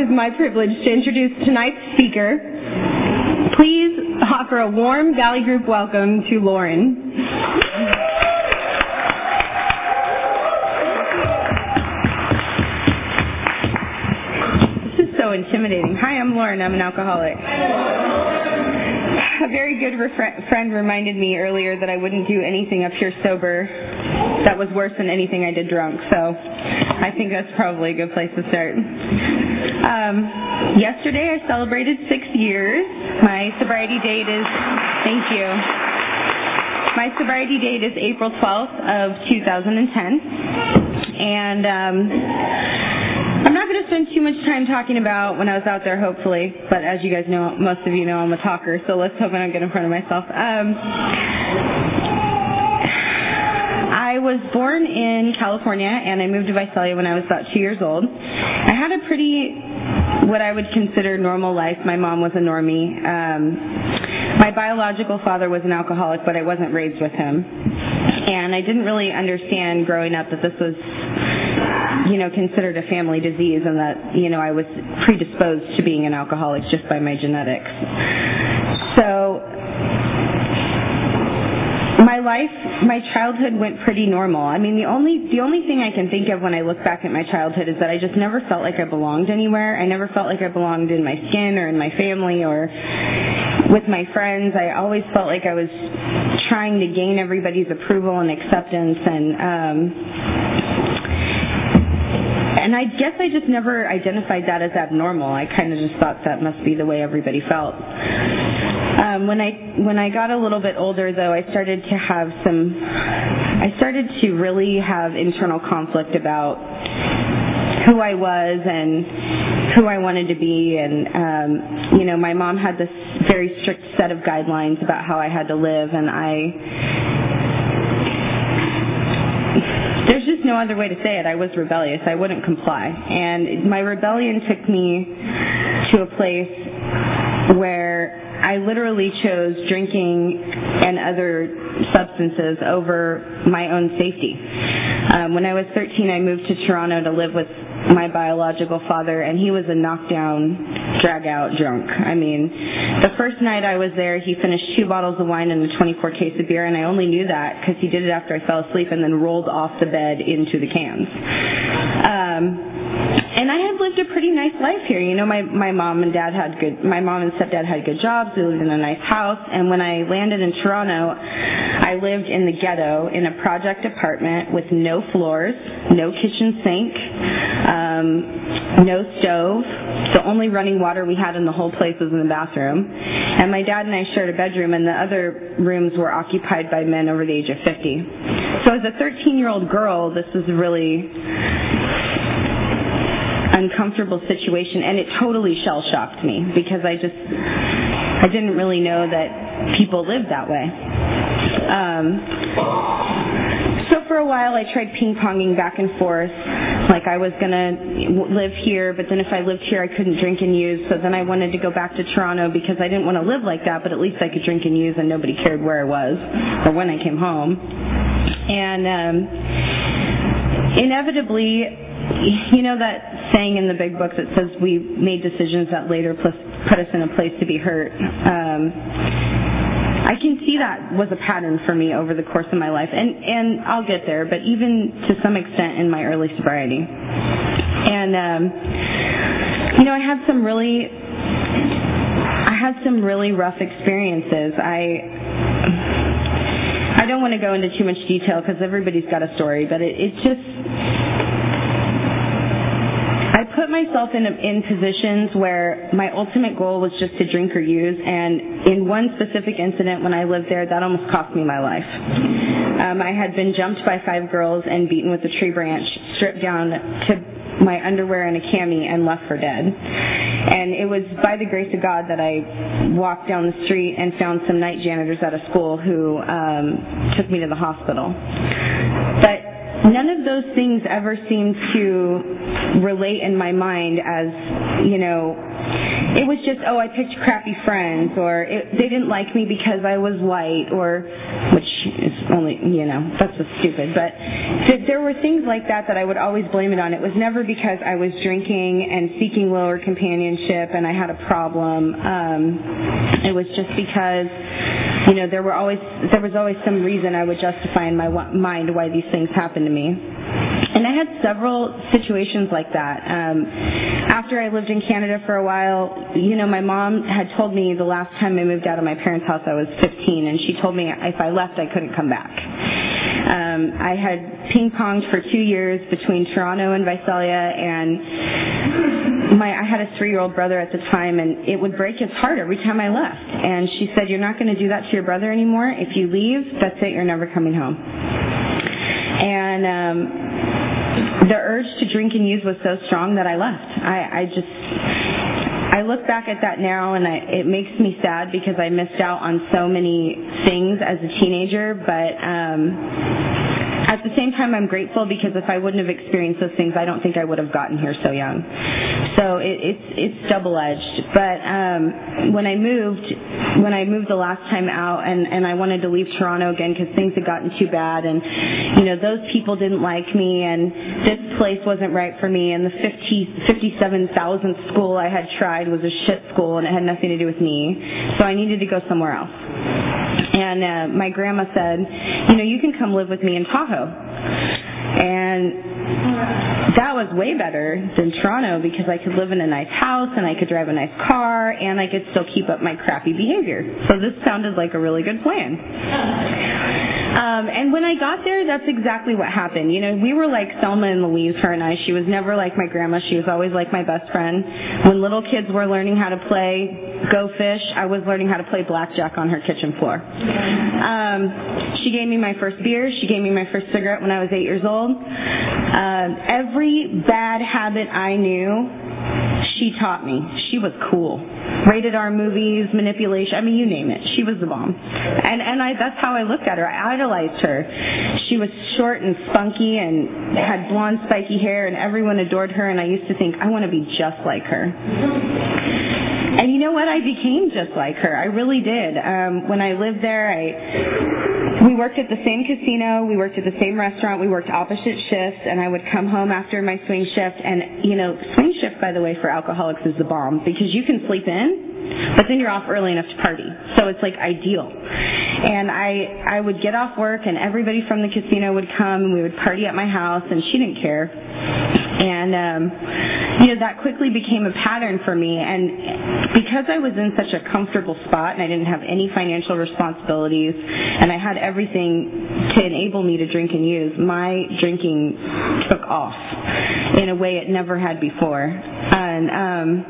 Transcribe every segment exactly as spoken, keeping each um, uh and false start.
is my privilege to introduce tonight's speaker. Please offer a warm Valley Group welcome to Lauren. This is so intimidating. Hi, I'm Lauren. I'm an alcoholic. A very good refre- friend reminded me earlier that I wouldn't do anything up here sober that was worse than anything I did drunk, so I think that's probably a good place to start. Um, yesterday I celebrated six years. My sobriety date is, thank you. My sobriety date is April twelfth of two thousand ten, and um, I'm not going to spend too much time talking about when I was out there, hopefully, but as you guys know, most of you know I'm a talker, so let's hope I don't get in front of myself. Um, I was born in California, and I moved to Visalia when I was about two years old. I had a pretty, what I would consider normal life. My mom was a normie. Um, my biological father was an alcoholic, but I wasn't raised with him. And I didn't really understand growing up that this was, you know, considered a family disease and that, you know, I was predisposed to being an alcoholic just by my genetics. So my life, my childhood went pretty normal. I mean, the only the only thing I can think of when I look back at my childhood is that I just never felt like I belonged anywhere. I never felt like I belonged in my skin or in my family or with my friends. I always felt like I was trying to gain everybody's approval and acceptance, and um, and I guess I just never identified that as abnormal. I kind of just thought that must be the way everybody felt. Um, when I when I got a little bit older, though, I started to have some. I started to really have internal conflict about who I was and who I wanted to be, and um, you know, my mom had this very strict set of guidelines about how I had to live, and I. There's just no other way to say it. I was rebellious. I wouldn't comply, and my rebellion took me to a place where I literally chose drinking and other substances over my own safety. Um, when I was thirteen, I moved to Toronto to live with my biological father, and he was a knockdown, drag-out drunk. I mean, the first night I was there, he finished two bottles of wine and a twenty-four case of beer, and I only knew that because he did it after I fell asleep and then rolled off the bed into the cans. Um, And I had lived a pretty nice life here. You know, my, my mom and dad had good, my mom and stepdad had good jobs. They lived in a nice house. And when I landed in Toronto, I lived in the ghetto in a project apartment with no floors, no kitchen sink, um, no stove. The only running water we had in the whole place was in the bathroom. And my dad and I shared a bedroom, and the other rooms were occupied by men over the age of fifty. So as a thirteen-year-old girl, this was really uncomfortable situation, and it totally shell-shocked me because I just, I didn't really know that people lived that way. Um, so for a while I tried ping-ponging back and forth, like I was going to live here, but then if I lived here I couldn't drink and use, so then I wanted to go back to Toronto because I didn't want to live like that, but at least I could drink and use and nobody cared where I was or when I came home. And um, inevitably, you know that saying in the big book that says we made decisions that later put us in a place to be hurt? Um, I can see that was a pattern for me over the course of my life, and, and I'll get there, but even to some extent in my early sobriety. And, um, you know, I had some really, I had some really rough experiences. I, I don't want to go into too much detail because everybody's got a story, but it, it just, I put myself in, in positions where my ultimate goal was just to drink or use, and in one specific incident when I lived there, that almost cost me my life. Um, I had been jumped by five girls and beaten with a tree branch, stripped down to my underwear and a cami, and left for dead. And it was by the grace of God that I walked down the street and found some night janitors at a school who um, took me to the hospital. But none of those things ever seemed to relate in my mind as, you know, it was just, oh, I picked crappy friends, or it, they didn't like me because I was white, or, which is only, you know, that's just stupid. But th- there were things like that that I would always blame it on. It was never because I was drinking and seeking lower companionship and I had a problem. Um, it was just because, you know, there were always there was always some reason I would justify in my w- mind why these things happened to me. And I had several situations like that. Um, after I lived in Canada for a while, you know, my mom had told me the last time I moved out of my parents' house I was fifteen, and she told me if I left I couldn't come back. Um, I had ping-ponged for two years between Toronto and Visalia, and my I had a three-year-old brother at the time, and it would break his heart every time I left. And she said, you're not going to do that to your brother anymore. If you leave, that's it, you're never coming home. And um, the urge to drink and use was so strong that I left. I, I just, I look back at that now and I, it makes me sad because I missed out on so many things as a teenager, but um, at the same time I'm grateful because if I wouldn't have experienced those things, I don't think I would have gotten here so young. So it, it's it's double-edged. But um, when I moved, when I moved the last time out, and, and I wanted to leave Toronto again because things had gotten too bad, and you know those people didn't like me, and this place wasn't right for me, and the fifty, fifty-seven thousandth school I had tried was a shit school, and it had nothing to do with me. So I needed to go somewhere else. And uh, my grandma said, you know, you can come live with me in Tahoe. And that was way better than Toronto because I could live in a nice house and I could drive a nice car and I could still keep up my crappy behavior. So this sounded like a really good plan. Um, and when I got there, that's exactly what happened. You know, we were like Selma and Louise, her and I. She was never like my grandma. She was always like my best friend. When little kids were learning how to play Go Fish, I was learning how to play blackjack on her kitchen floor. Um, she gave me my first beer. She gave me my first cigarette when I was eight years old. Um, every bad habit I knew, she taught me. She was cool. Rated R movies, manipulation, I mean, you name it. She was the bomb. And and I that's how I looked at her. I idolized her. She was short and spunky and had blonde, spiky hair, and everyone adored her, and I used to think, I want to be just like her. And you know what? I became just like her. I really did. Um, when I lived there, I we worked at the same casino. We worked at the same restaurant. We worked opposite shifts, and I would come home after my swing shift. And, you know, swing shift, by the way, for alcoholics is the bomb because you can sleep in, but then you're off early enough to party. So it's like ideal. And I, I would get off work, and everybody from the casino would come, and we would party at my house, and she didn't care. And, um, you know, that quickly became a pattern for me. And because I was in such a comfortable spot and I didn't have any financial responsibilities and I had everything to enable me to drink and use, my drinking took off in a way it never had before. And um,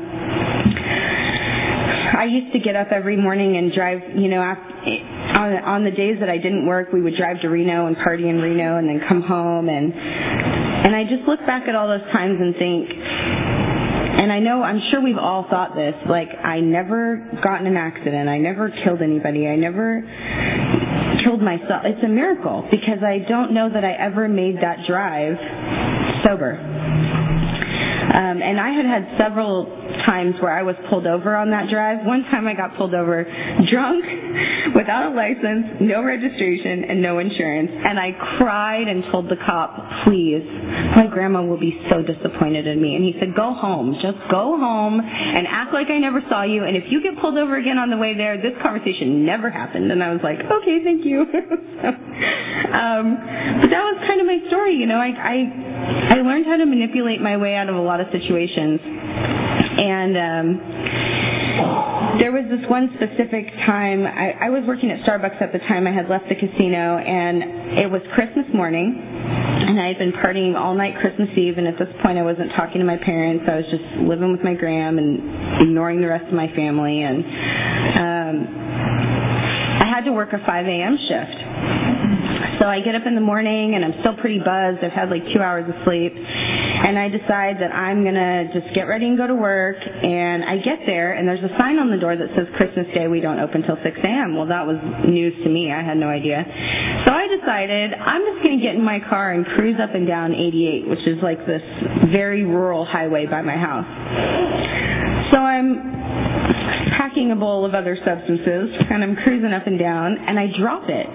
I used to get up every morning and drive, you know, after, on, on the days that I didn't work, we would drive to Reno and party in Reno and then come home. And And I just look back at all those times and think, and I know, I'm sure we've all thought this, like, I never got in an accident. I never killed anybody. I never killed myself. It's a miracle because I don't know that I ever made that drive sober. Um, and I had had several times where I was pulled over on that drive. One time I got pulled over drunk, without a license, no registration, and no insurance. And I cried and told the cop, please, my grandma will be so disappointed in me. And he said, go home. Just go home and act like I never saw you. And if you get pulled over again on the way there, this conversation never happened. And I was like, okay, thank you. so, um, but that was kind of my story. You know, I, I, I learned how to manipulate my way out of a lot of situations. And um, there was this one specific time, I, I was working at Starbucks at the time. I had left the casino, and it was Christmas morning, and I had been partying all night Christmas Eve, and at this point I wasn't talking to my parents. I was just living with my gram and ignoring the rest of my family, and um, I had to work a five a.m. shift. So I get up in the morning, and I'm still pretty buzzed. I've had like two hours of sleep. And I decide that I'm going to just get ready and go to work. And I get there, and there's a sign on the door that says Christmas Day, we don't open till six a.m. Well, that was news to me. I had no idea. So I decided I'm just going to get in my car and cruise up and down eighty-eight, which is like this very rural highway by my house. So I'm packing a bowl of other substances, and I'm cruising up and down, and I drop it.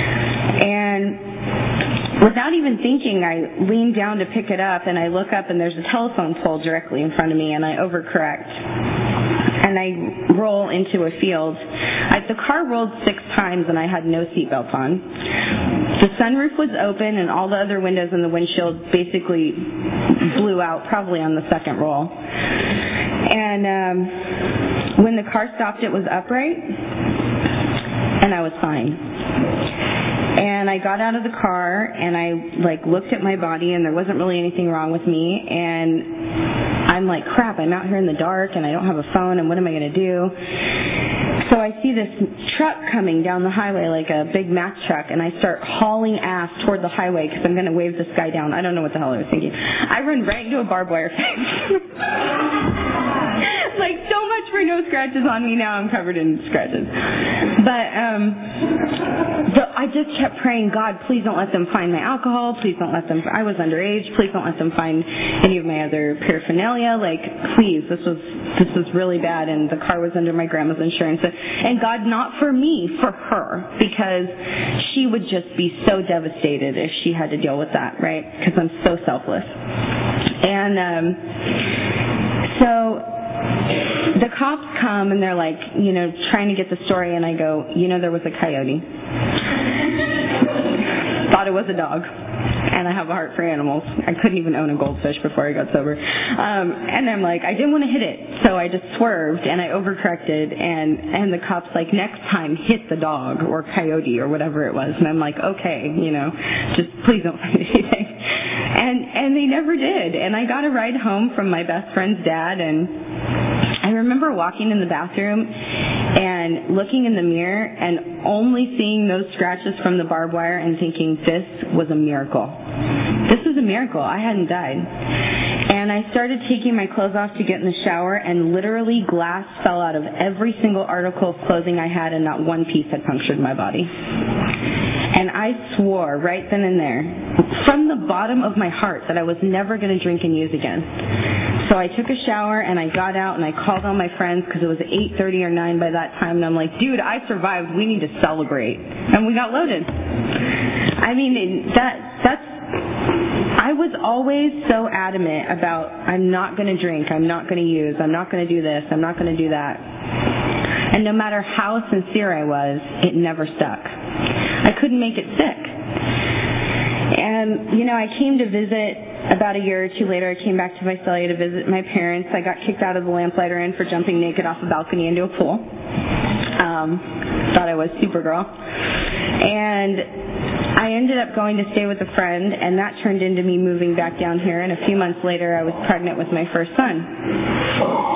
And without even thinking, I lean down to pick it up, and I look up, and there's a telephone pole directly in front of me, and I overcorrect. And I roll into a field. I, the car rolled six times, and I had no seatbelt on. The sunroof was open, and all the other windows in the windshield basically blew out, probably on the second roll. And um, when the car stopped, it was upright, and I was fine. And I got out of the car, and I like looked at my body, and there wasn't really anything wrong with me. And I'm like, crap, I'm out here in the dark, and I don't have a phone, and what am I going to do? So I see this truck coming down the highway, like a big Mack truck, and I start hauling ass toward the highway because I'm going to wave this guy down. I don't know what the hell I was thinking. I run right into a barbed wire fence. Like, so much for no scratches on me. Now I'm covered in scratches. But um, the, I just kept praying, God, please don't let them find my alcohol. Please don't let them, I was underage. Please don't let them find any of my other paraphernalia. Like, please, this was, this was really bad, and the car was under my grandma's insurance. And God, not for me, for her, because she would just be so devastated if she had to deal with that, right? Because I'm so selfless. And um, so the cops come, and they're like, you know, trying to get the story, and I go, you know, there was a coyote. Thought it was a dog. And I have a heart for animals. I couldn't even own a goldfish before I got sober. Um, and I'm like, I didn't want to hit it, so I just swerved, and I overcorrected, and, and the cop's like, next time, hit the dog or coyote or whatever it was. And I'm like, okay, you know, just please don't find anything. And, and they never did. And I got a ride home from my best friend's dad, and I remember walking in the bathroom and looking in the mirror and only seeing those scratches from the barbed wire and thinking, this was a miracle. This was a miracle. I hadn't died. And I started taking my clothes off to get in the shower, and literally glass fell out of every single article of clothing I had, and not one piece had punctured my body. And I swore right then and there, from the bottom of my heart, that I was never going to drink and use again. So I took a shower, and I got out, and I called all my friends, because it was eight thirty or nine by that time, and I'm like, dude, I survived. We need to celebrate. And we got loaded. I mean, that that's, I was always so adamant about, I'm not going to drink, I'm not going to use, I'm not going to do this, I'm not going to do that. And no matter how sincere I was, it never stuck. I couldn't make it stick. And, you know, I came to visit about a year or two later. I came back to Visalia to visit my parents. I got kicked out of the Lamplighter Inn for jumping naked off a balcony into a pool. Um, thought I was Supergirl. And I ended up going to stay with a friend, and that turned into me moving back down here. And a few months later, I was pregnant with my first son.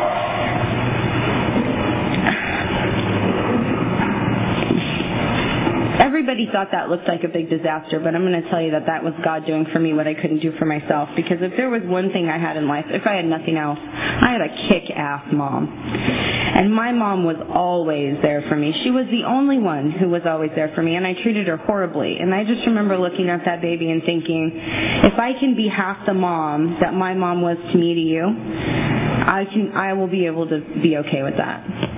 Everybody thought that looked like a big disaster, but I'm going to tell you that that was God doing for me what I couldn't do for myself. Because if there was one thing I had in life, if I had nothing else, I had a kick-ass mom. And my mom was always there for me. She was the only one who was always there for me, and I treated her horribly. And I just remember looking at that baby and thinking, if I can be half the mom that my mom was to me to you, I can, I will be able to be okay with that.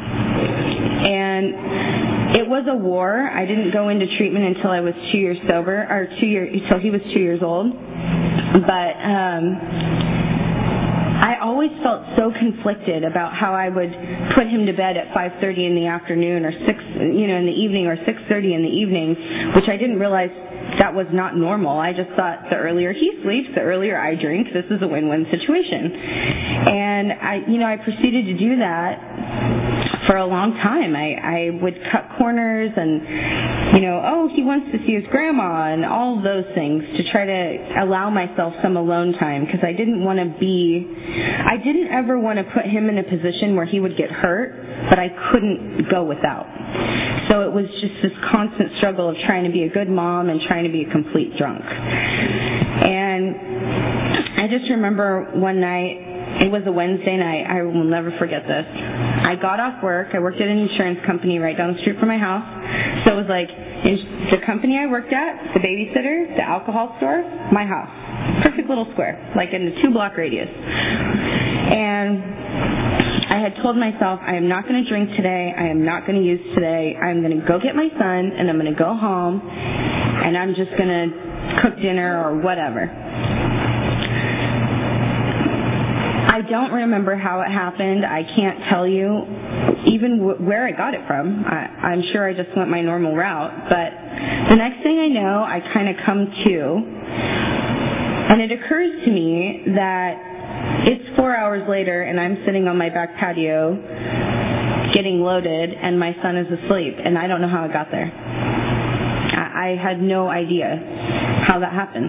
And it was a war. I didn't go into treatment until I was two years sober, or two years, until he was two years old. But um, I always felt so conflicted about how I would put him to bed at five thirty in the afternoon, or six, you know, in the evening, or six thirty in the evening, which I didn't realize that was not normal. I just thought the earlier he sleeps, the earlier I drink. This is a win-win situation. And I, you know, I proceeded to do that for a long time. I, I would cut corners and, you know, oh, he wants to see his grandma and all of those things to try to allow myself some alone time, because I didn't want to be, I didn't ever want to put him in a position where he would get hurt, but I couldn't go without. So it was just this constant struggle of trying to be a good mom and trying to be a complete drunk. And I just remember one night, it was a Wednesday night, I will never forget this. I got off work, I worked at an insurance company right down the street from my house. So it was like the company I worked at, the babysitter, the alcohol store, my house. Perfect little square, like in a two block radius. And I had told myself, I am not going to drink today, I am not going to use today, I'm going to go get my son and I'm going to go home and I'm just going to cook dinner or whatever. I don't remember how it happened. I can't tell you even w- where I got it from. I, I'm sure I just went my normal route. But the next thing I know, I kind of come to, and it occurs to me that it's four hours later, and I'm sitting on my back patio getting loaded, and my son is asleep, and I don't know how it got there. I, I had no idea how that happened.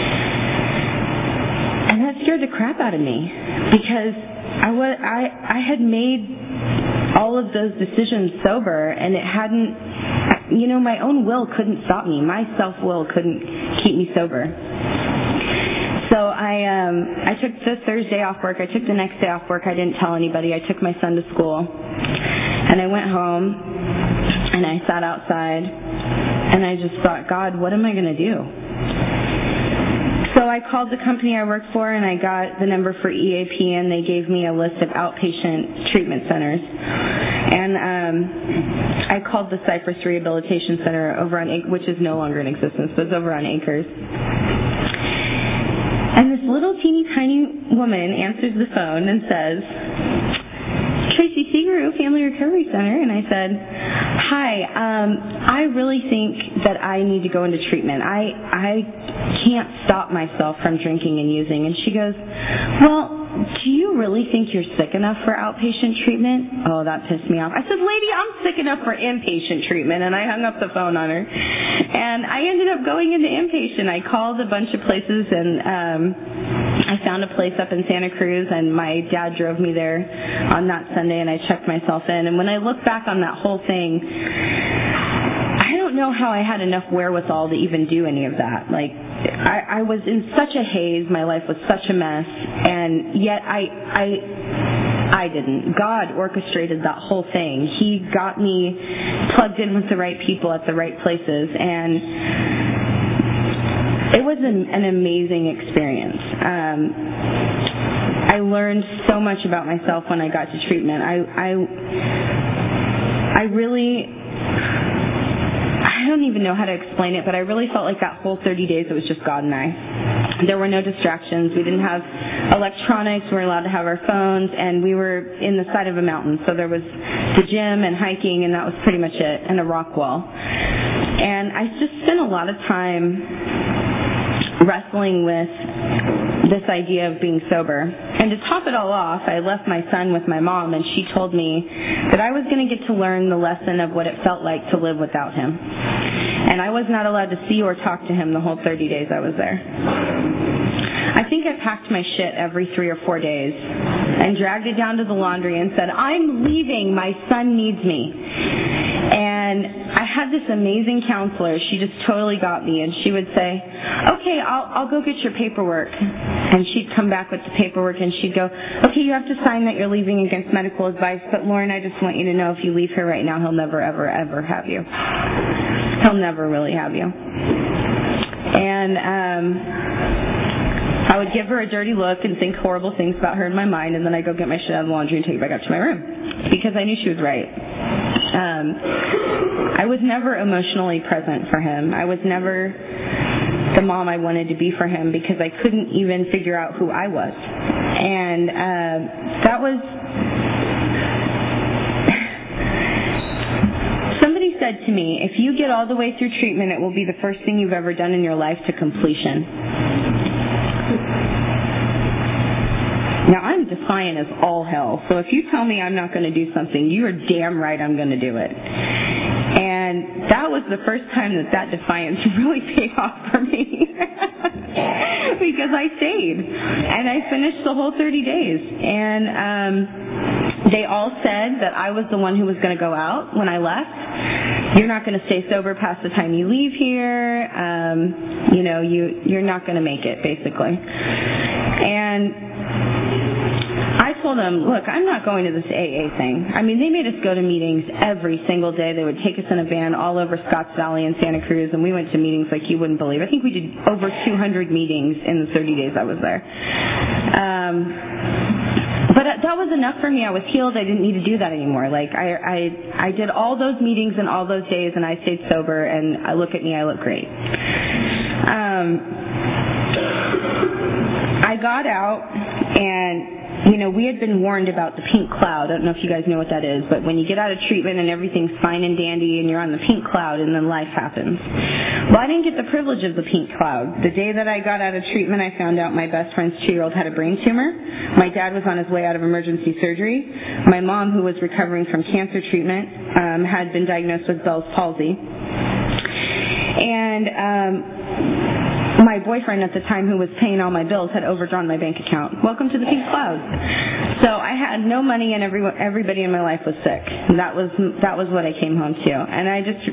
And that scared the crap out of me because I, was, I, I had made all of those decisions sober, and it hadn't, you know, my own will couldn't stop me. My self-will couldn't keep me sober. So I um, I took the Thursday off work. I took the next day off work. I didn't tell anybody. I took my son to school. And I went home, and I sat outside, and I just thought, God, what am I going to do? So I called the company I worked for, and I got the number for E A P, and they gave me a list of outpatient treatment centers. And um, I called the Cypress Rehabilitation Center over on, which is no longer in existence, but it's over on Acres. And this little teeny tiny woman answers the phone and says, Tracy Seagrue, Family Recovery Center. And I said, hi, um, I really think that I need to go into treatment. I, I can't stop myself from drinking and using. And she goes, well, do you really think you're sick enough for outpatient treatment? Oh, that pissed me off. I said, lady, I'm sick enough for inpatient treatment. And I hung up the phone on her. And I ended up going into inpatient. I called a bunch of places, and um, I found a place up in Santa Cruz, and my dad drove me there on that Sunday, and I checked myself in. And when I look back on that whole thing, I don't know how I had enough wherewithal to even do any of that. Like, I, I was in such a haze. My life was such a mess, and yet I, I, I didn't. God orchestrated that whole thing. He got me plugged in with the right people at the right places, and it was an, an amazing experience. Um, I learned so much about myself when I got to treatment. I, I, I really, I don't even know how to explain it, but I really felt like that whole thirty days it was just God and I. There were no distractions. We didn't have electronics. We were allowed to have our phones, and we were in the side of a mountain. So there was the gym and hiking, and that was pretty much it, and a rock wall. And I just spent a lot of time wrestling with this idea of being sober. And to top it all off, I left my son with my mom, and she told me that I was going to get to learn the lesson of what it felt like to live without him. And I was not allowed to see or talk to him the whole thirty days I was there. I think I packed my shit every three or four days and dragged it down to the laundry and said, I'm leaving. My son needs me. And I had this amazing counselor. She just totally got me. And she would say, okay, I'll, I'll go get your paperwork. And she'd come back with the paperwork, and she'd go, okay, you have to sign that you're leaving against medical advice. But, Lauren, I just want you to know if you leave here right now, he'll never, ever, ever have you. He'll never really have you. And um, I would give her a dirty look and think horrible things about her in my mind, and then I'd go get my shit out of the laundry and take it back up to my room because I knew she was right. Um, I was never emotionally present for him. I was never the mom I wanted to be for him because I couldn't even figure out who I was. And uh, that was... Somebody said to me, if you get all the way through treatment, it will be the first thing you've ever done in your life to completion. Now, I'm defiant as all hell, so if you tell me I'm not going to do something, you are damn right I'm going to do it. And that was the first time that that defiance really paid off for me because I stayed, and I finished the whole thirty days. And um, They all said that I was the one who was going to go out when I left. You're not going to stay sober past the time you leave here. Um, you know, you, you're not going to make it, basically. And I told them, look, I'm not going to this A A thing. I mean, they made us go to meetings every single day. They would take us in a van all over Scotts Valley and Santa Cruz, and we went to meetings like you wouldn't believe. I think we did over two hundred meetings in the thirty days I was there. Um, but that was enough for me. I was healed. I didn't need to do that anymore. Like, I, I, I did all those meetings and all those days, and I stayed sober, and I look at me, I look great. Um, I got out, and you know, we had been warned about the pink cloud. I don't know if you guys know what that is, but when you get out of treatment and everything's fine and dandy and you're on the pink cloud and then life happens. Well, I didn't get the privilege of the pink cloud. The day that I got out of treatment, I found out my best friend's two-year-old had a brain tumor. My dad was on his way out of emergency surgery. My mom, who was recovering from cancer treatment, um, had been diagnosed with Bell's palsy. And um, my boyfriend at the time, who was paying all my bills, had overdrawn my bank account. Welcome to the pink cloud. So I had no money, and every, everybody in my life was sick. And that was that was what I came home to. And I just,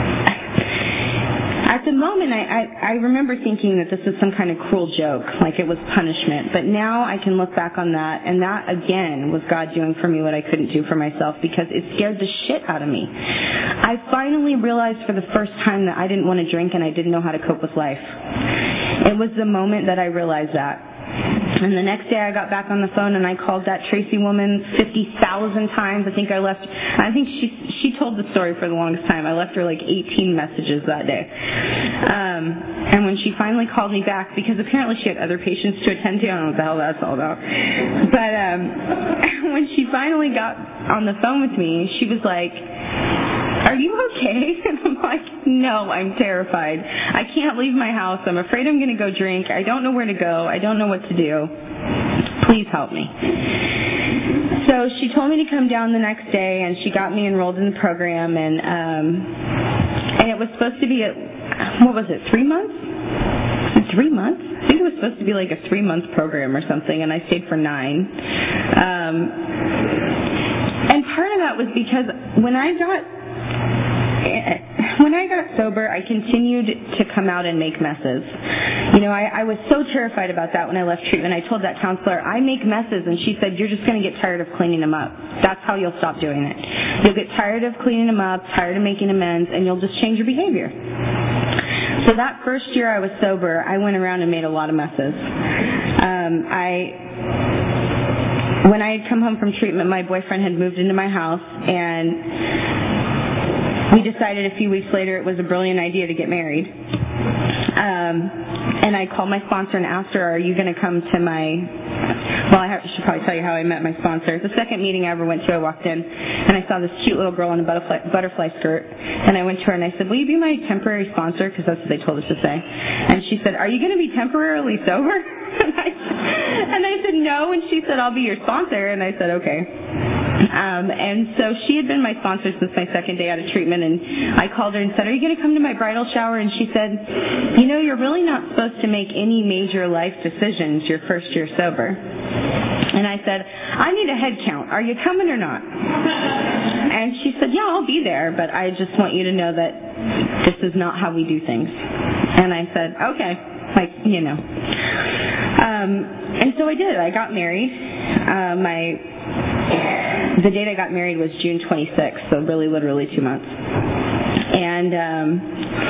at the moment, I, I, I remember thinking that this was some kind of cruel joke, like it was punishment. But now I can look back on that, and that, again, was God doing for me what I couldn't do for myself, because it scared the shit out of me. I finally realized for the first time that I didn't want to drink and I didn't know how to cope with life. It was the moment that I realized that. And the next day I got back on the phone and I called that Tracy woman fifty thousand times. I think I left, I think she she told the story for the longest time. I left her like eighteen messages that day. Um, and when she finally called me back, because apparently she had other patients to attend to, I don't know what the hell that's all about. But um, when she finally got on the phone with me, she was like, "Are you okay?" And I'm like, "No, I'm terrified. I can't leave my house. I'm afraid I'm going to go drink. I don't know where to go. I don't know what to do. Please help me." So she told me to come down the next day, and she got me enrolled in the program, and um, and it was supposed to be a, what was it, three months? Three months? I think it was supposed to be like a three-month program or something, and I stayed for nine. Um, and part of that was because when I got When I got sober, I continued to come out and make messes. You know, I, I was so terrified about that when I left treatment. I told that counselor, I make messes, and she said, you're just going to get tired of cleaning them up. That's how you'll stop doing it. You'll get tired of cleaning them up, tired of making amends, and you'll just change your behavior. So that first year I was sober, I went around and made a lot of messes. Um, I, when I had come home from treatment, my boyfriend had moved into my house, and we decided a few weeks later it was a brilliant idea to get married. Um, and I called my sponsor and asked her, are you going to come to my, well, I should probably tell you how I met my sponsor. The second meeting I ever went to, I walked in, and I saw this cute little girl in a butterfly, butterfly skirt. And I went to her and I said, will you be my temporary sponsor? Because that's what they told us to say. And she said, are you going to be temporarily sober? And I, and I said, no. And she said, I'll be your sponsor. And I said, okay. Um, and so she had been my sponsor since my second day out of treatment, and I called her and said, are you going to come to my bridal shower? And she said, you know, you're really not supposed to make any major life decisions your first year sober. And I said, I need a head count. Are you coming or not? And she said, yeah, I'll be there, but I just want you to know that this is not how we do things. And I said, okay, like, you know. Um, and so I did. I got married. Uh, my... The date I got married was June twenty-sixth, so really literally two months. And um,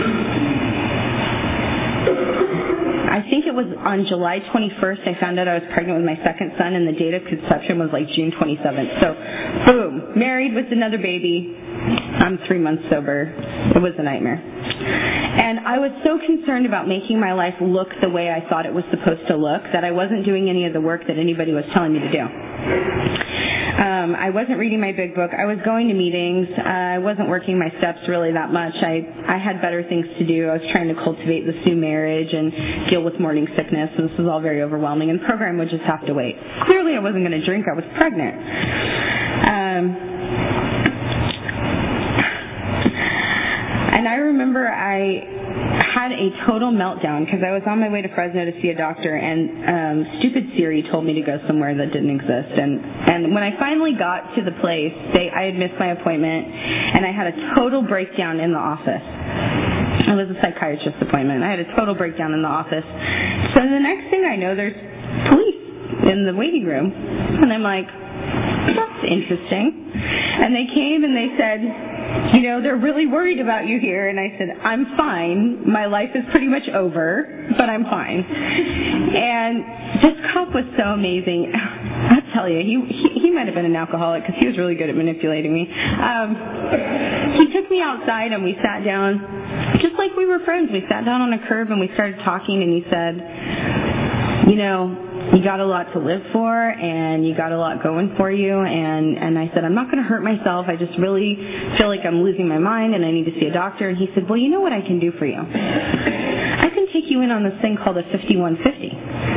I think it was on July twenty-first I found out I was pregnant with my second son, and the date of conception was like June twenty-seventh. So, boom, married with another baby. I'm three months sober. It was a nightmare. And I was so concerned about making my life look the way I thought it was supposed to look that I wasn't doing any of the work that anybody was telling me to do. Um, I wasn't reading my big book. I was going to meetings. Uh, I wasn't working my steps really that much. I, I had better things to do. I was trying to cultivate this new marriage and deal with morning sickness, and this was all very overwhelming, and the program would just have to wait. Clearly I wasn't going to drink. I was pregnant. Um, and I remember I had a total meltdown because I was on my way to Fresno to see a doctor, and um, stupid Siri told me to go somewhere that didn't exist. And, and when I finally got to the place, they, I had missed my appointment, and I had a total breakdown in the office. It was a psychiatrist appointment. I had a total breakdown in the office. So the next thing I know, there's police in the waiting room, and I'm like, that's interesting. And they came and they said, you know, they're really worried about you here. And I said, I'm fine. My life is pretty much over, but I'm fine. And this cop was so amazing. I'll tell you, he he, he might have been an alcoholic because he was really good at manipulating me. Um, he took me outside and we sat down, just like we were friends. We sat down on a curb and we started talking, and he said, you know, you got a lot to live for, and you got a lot going for you. And, and I said, I'm not going to hurt myself. I just really feel like I'm losing my mind, and I need to see a doctor. And he said, well, you know what I can do for you? I can take you in on this thing called a fifty-one fifty.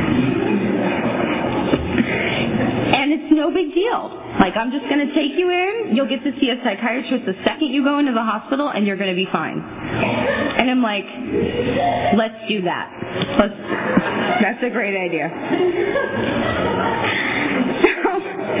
And it's no big deal. Like, I'm just going to take you in. You'll get to see a psychiatrist the second you go into the hospital, and you're going to be fine. And I'm like, let's do that. Let's, that's a great idea. So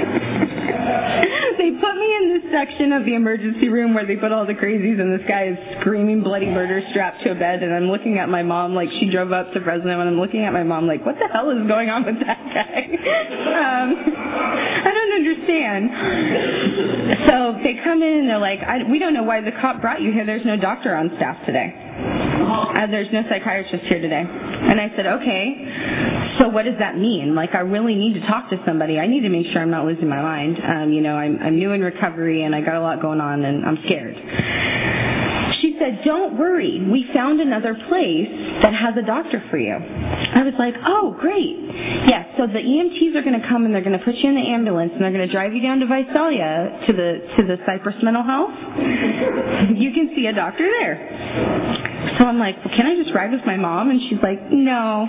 they put me in this section of the emergency room where they put all the crazies, and this guy is screaming bloody murder strapped to a bed, and I'm looking at my mom like she drove up to Fresno, and I'm looking at my mom like, what the hell is going on with that guy? um, I don't understand. So they come in and they're like, I, we don't know why the cop brought you here. There's no doctor on staff today. Uh, there's no psychiatrist here today. And I said, okay, so what does that mean? Like, I really need to talk to somebody. I need to make sure I'm not losing my mind. Um, you know, I'm, I'm new in recovery, and I got a lot going on, and I'm scared. She said, don't worry. We found another place that has a doctor for you. I was like, oh, great. Yes, so the E M Ts are going to come, and they're going to put you in the ambulance, and they're going to drive you down to Visalia to the to the Cypress Mental Health. You can see a doctor there. So I'm like, well, can I just ride with my mom? And she's like, no.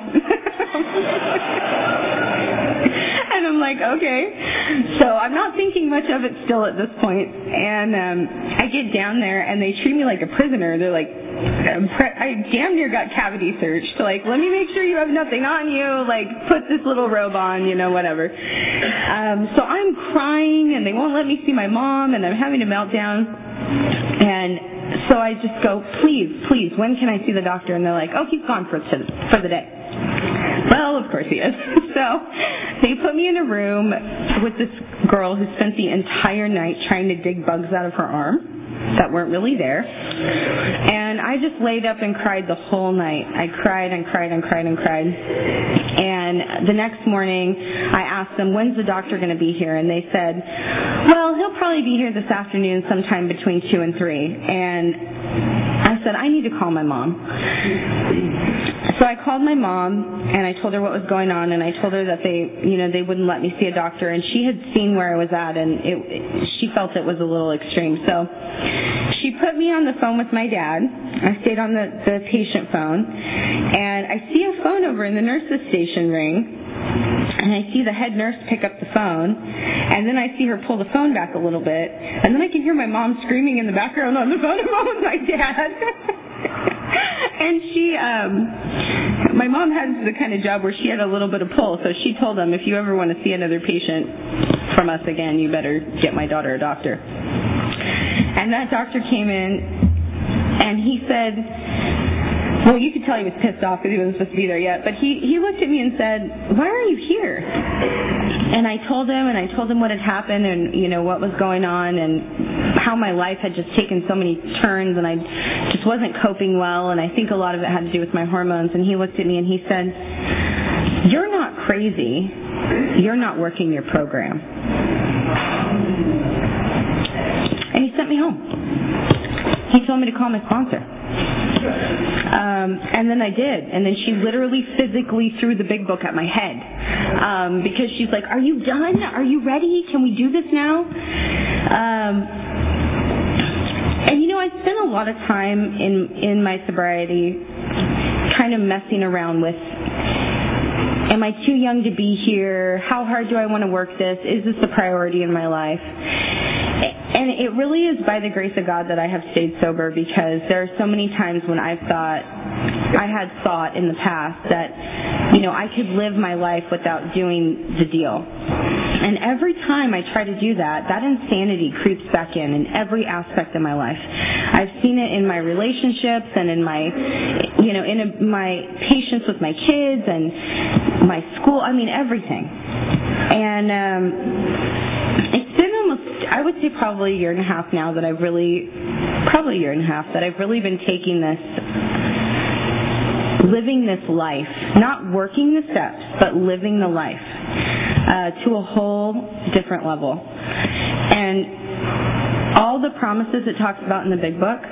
And I'm like, okay. So I'm not thinking much of it still at this point. And um, I get down there, and they treat me like a prisoner. They're like, I damn near got cavity searched. Like, let me make sure you have nothing on you. Like, put this little robe on, you know, whatever. Um, so I'm crying, and they won't let me see my mom, and I'm having a meltdown. And so I just go, please, please, when can I see the doctor? And they're like, oh, he's gone for, to, for the day. Well, of course he is. So they put me in a room with this girl who spent the entire night trying to dig bugs out of her arm that weren't really there. And I just laid up and cried the whole night. I cried and cried and cried and cried. And the next morning, I asked them, when's the doctor going to be here? And they said, well, he'll probably be here this afternoon sometime between two and three. And I said, I need to call my mom. So I called my mom, and I told her what was going on, and I told her that they, you know, they wouldn't let me see a doctor, and she had seen where I was at, and it, it, she felt it was a little extreme. So she put me on the phone with my dad. I stayed on the, the patient phone, and I see a phone over in the nurse's station ring, and I see the head nurse pick up the phone, and then I see her pull the phone back a little bit, and then I can hear my mom screaming in the background on the phone with my dad. And she, um, my mom had the kind of job where she had a little bit of pull, so she told them, if you ever want to see another patient from us again, you better get my daughter a doctor. And that doctor came in, and he said, well, you could tell he was pissed off because he wasn't supposed to be there yet, but he, he looked at me and said, why are you here? And I told him, and I told him what had happened and, you know, what was going on and how my life had just taken so many turns, and I just wasn't coping well, and I think a lot of it had to do with my hormones. And he looked at me and he said, you're not crazy. You're not working your program. And he sent me home. He told me to call my sponsor. Um, and then I did. And then she literally physically threw the big book at my head. Um, because she's like, are you done? Are you ready? Can we do this now? Um, and you know, I spent a lot of time in, in my sobriety kind of messing around with, am I too young to be here? How hard do I want to work this? Is this a priority in my life? And it really is by the grace of God that I have stayed sober, because there are so many times when I've thought, I had thought in the past that, you know, I could live my life without doing the deal. And every time I try to do that, that insanity creeps back in in every aspect of my life. I've seen it in my relationships and in my, you know, in a, my patience with my kids and my school. I mean, everything. And um, it's been almost, I would say probably a year and a half now that I've really, probably a year and a half that I've really been taking this, living this life, not working the steps, but living the life uh, to a whole different level. And all the promises it talks about in the big book,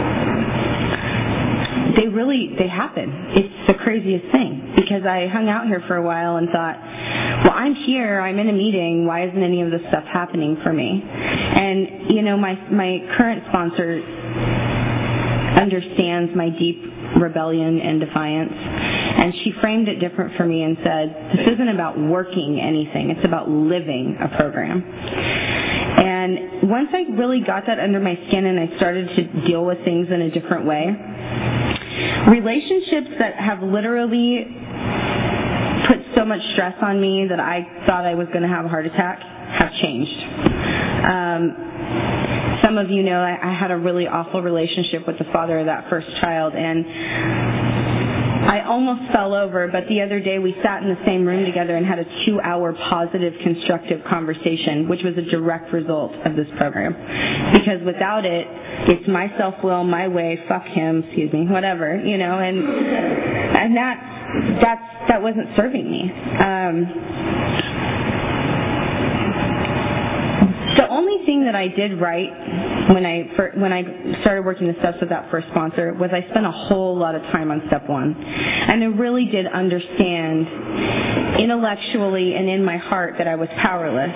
they really, they happen. It's the craziest thing, because I hung out here for a while and thought, well, I'm here, I'm in a meeting, why isn't any of this stuff happening for me? And, you know, my, my current sponsor understands my deep rebellion and defiance, and she framed it different for me and said, this isn't about working anything, it's about living a program. And once I really got that under my skin and I started to deal with things in a different way, relationships that have literally put so much stress on me that I thought I was going to have a heart attack have changed. Um, some of you know I, I had a really awful relationship with the father of that first child, and I almost fell over, but the other day we sat in the same room together and had a two-hour positive, constructive conversation, which was a direct result of this program. Because without it, it's my self-will, my way, fuck him, excuse me, whatever, you know, and and that that's, that wasn't serving me. Um, the only thing that I did right when I when I started working the steps with that first sponsor was I spent a whole lot of time on step one, and I really did understand intellectually and in my heart that I was powerless.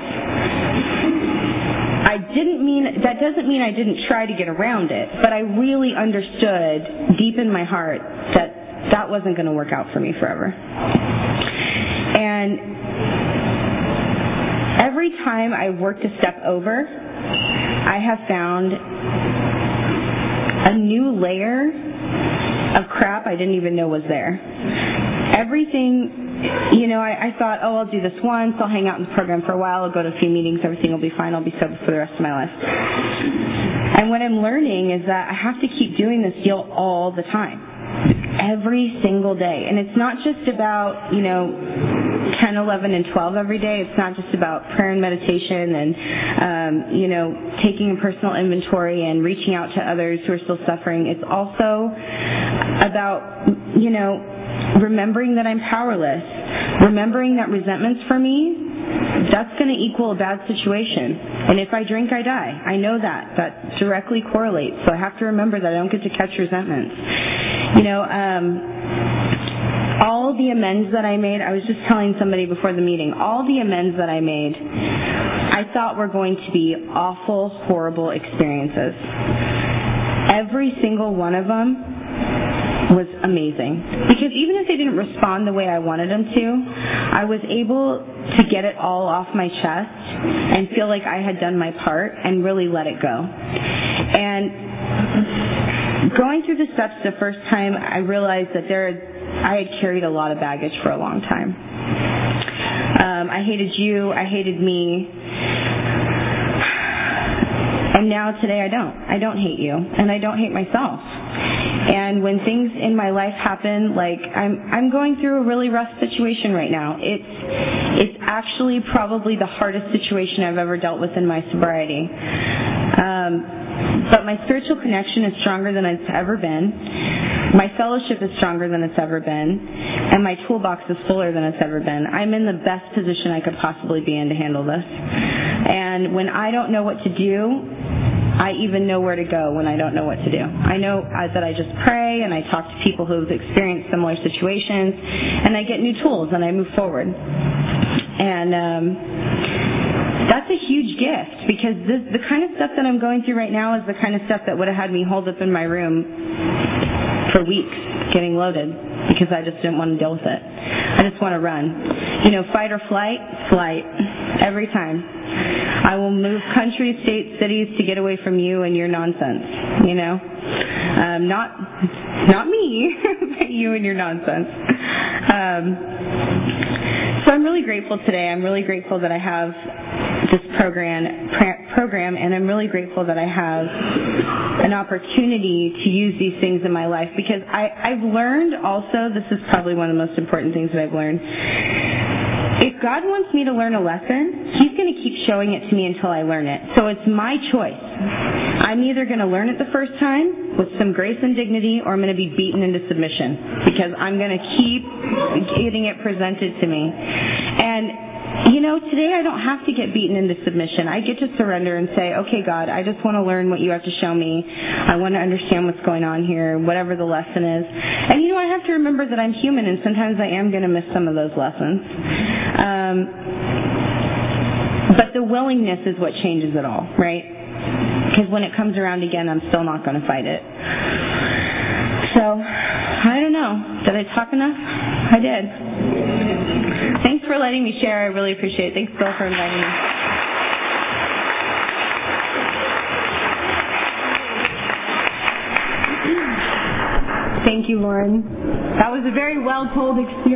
I didn't mean that doesn't mean I didn't try to get around it, but I really understood deep in my heart that that wasn't going to work out for me forever. And every time I worked a step over, I have found a new layer of crap I didn't even know was there. Everything, you know, I, I thought, oh, I'll do this once, I'll hang out in the program for a while, I'll go to a few meetings, everything will be fine, I'll be sober for the rest of my life. And what I'm learning is that I have to keep doing this deal all the time, every single day. And it's not just about, you know, ten, eleven, and twelve every day. It's not just about prayer and meditation and, um, you know, taking a personal inventory and reaching out to others who are still suffering. It's also about, you know, remembering that I'm powerless, remembering that resentments for me, that's going to equal a bad situation. And if I drink, I die. I know that. That directly correlates. So I have to remember that I don't get to catch resentments. You know, um, all the amends that I made, I was just telling somebody before the meeting, all the amends that I made, I thought were going to be awful, horrible experiences. Every single one of them was amazing. Because even if they didn't respond the way I wanted them to, I was able to get it all off my chest and feel like I had done my part and really let it go. And going through the steps the first time, I realized that there, I had carried a lot of baggage for a long time. Um, I hated you. I hated me. And now today I don't. I don't hate you. And I don't hate myself. And when things in my life happen, like I'm I'm going through a really rough situation right now. It's it's actually probably the hardest situation I've ever dealt with in my sobriety. Um, but my spiritual connection is stronger than it's ever been. My fellowship is stronger than it's ever been. And my toolbox is fuller than it's ever been. I'm in the best position I could possibly be in to handle this. And when I don't know what to do, I even know where to go when I don't know what to do. I know that I just pray and I talk to people who've experienced similar situations, and I get new tools and I move forward. And um, that's a huge gift, because this, the kind of stuff that I'm going through right now is the kind of stuff that would have had me holed up in my room for weeks getting loaded, because I just didn't want to deal with it. I just want to run. You know, fight or flight, flight, every time. I will move countries, states, cities to get away from you and your nonsense, you know? Um, not, not me, but you and your nonsense. Um, so I'm really grateful today. I'm really grateful that I have this program, program, and I'm really grateful that I have an opportunity to use these things in my life, because I, I've learned also, this is probably one of the most important things that I've learned, if God wants me to learn a lesson, He's going to keep showing it to me until I learn it. So it's my choice. I'm either going to learn it the first time with some grace and dignity, or I'm going to be beaten into submission, because I'm going to keep getting it presented to me. And, you know, today I don't have to get beaten into submission. I get to surrender and say, okay, God, I just want to learn what you have to show me. I want to understand what's going on here, whatever the lesson is. And, you know, I have to remember that I'm human, and sometimes I am going to miss some of those lessons. Um, but the willingness is what changes it all, right? Because when it comes around again, I'm still not going to fight it. So, I don't know. Did I talk enough? I did. Thanks for letting me share. I really appreciate it. Thanks, Bill, for inviting me. Thank you, Lauren. That was a very well-told experience.